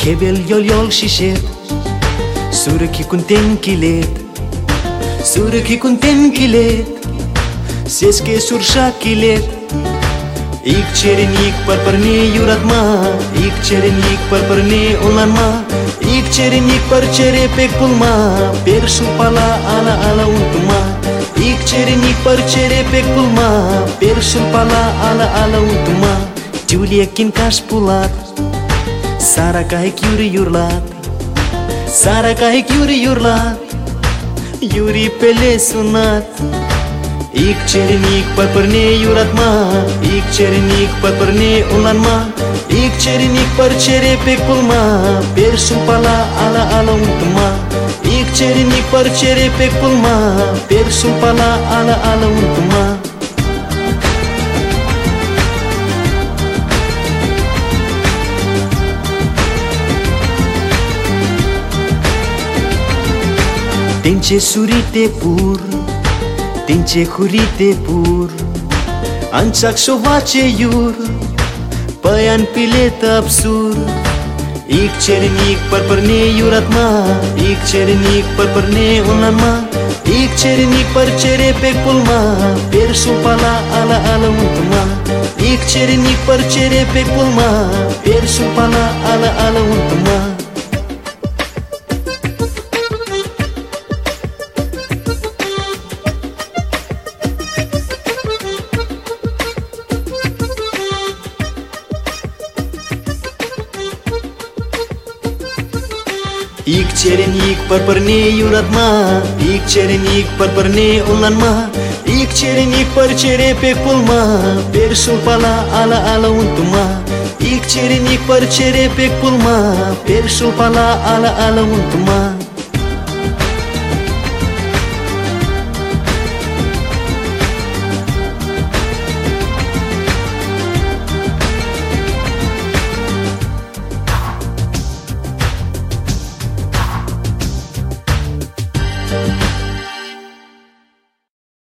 Kebel yol yol shishet Suraki kun tenkilet Suraki kun tenkilet Seske sursha kilet Ik cherenik parne yurat ma Ik cherenik parne ulan ma Ik cherenik chere pe pulma Persul pala ala ala untuma Ik cherenik chere pe pulma Persul pala ala ala untuma Julia kin kas pulat Sara kahek yuri yurlat Sara kahek yuri yurlat Yuri pele sunat Ik cherenik parne yurat ma Ik cherenik parne ulan ma Ik cherenik chere pe pulma Persul pala ala ala untuma Ik cherenik chere pe pulma Persul pala ala ala untuma Tince surite pur Tince hurite pur Anțac sovace iur Păian pilet absur Ik cherenik parne yurat ma Ik cherenik parne ulan ma Ik cherenik chere pe pulma Persul pala ala ala untuma Ik cherenik chere pe pulma Persul pala ala ala untuma Ik cherenik parne yurat ma Ik cherenik parne ulan ma Ik cherenik chere pe pulma Persul pala ala ala untuma Ik cherenik chere pe pulma Persul pala ala ala untuma